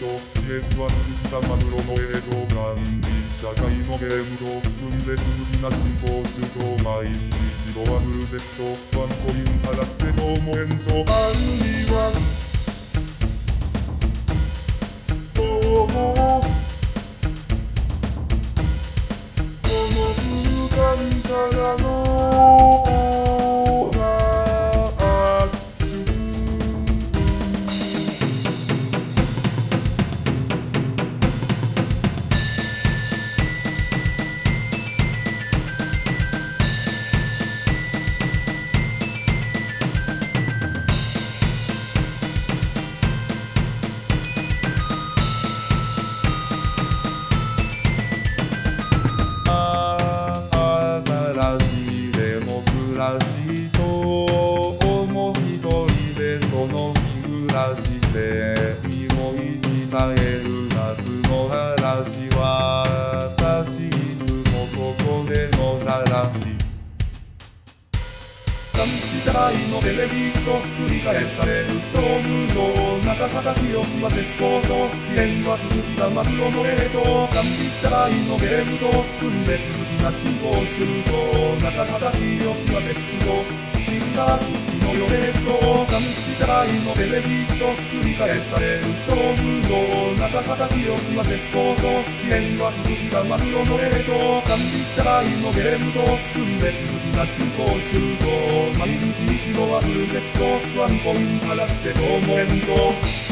と、知恵は鈴木様室の映像管理、社会のゲームと、分裂的な進行主と毎日一度はフルゼット、ワンコイン払って今日も援助、犯人は、どうも、この空間からのにもいに耐える夏の嵐は私いつもここで野ざらし監視社会のテレビショックり返される将軍の中畑清は絶好と遅延は鈴木がマグロの冷凍監視社会のゲームと分別好きな進行シュート中畑清は絶好みんなの予定と監視社会のテレビショックり返される将軍の中畑清は絶好と遅延は鈴木がマグロの冷凍監視社会のゲームと分別好きな進行シュート毎日一度はフルゼットワンコイン払って今日も援助